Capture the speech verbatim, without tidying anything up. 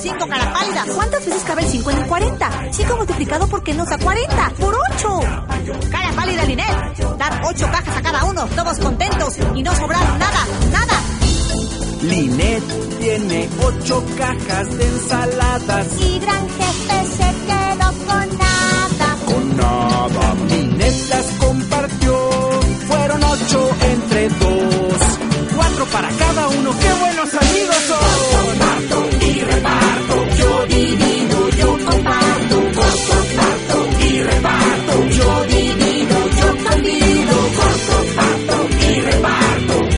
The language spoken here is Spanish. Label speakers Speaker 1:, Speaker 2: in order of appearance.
Speaker 1: cinco, cara pálida.
Speaker 2: ¿Cuántas veces cabe el cinco en el cuarenta? cinco multiplicado por qué nos da cuarenta. ¡Por ocho!
Speaker 1: Cara pálida, Linet. Dar ocho cajas a cada uno, todos contentos y no sobrar nada, nada.
Speaker 3: Linet tiene ocho cajas de ensaladas
Speaker 4: y Gran Jefe se quedó con nada.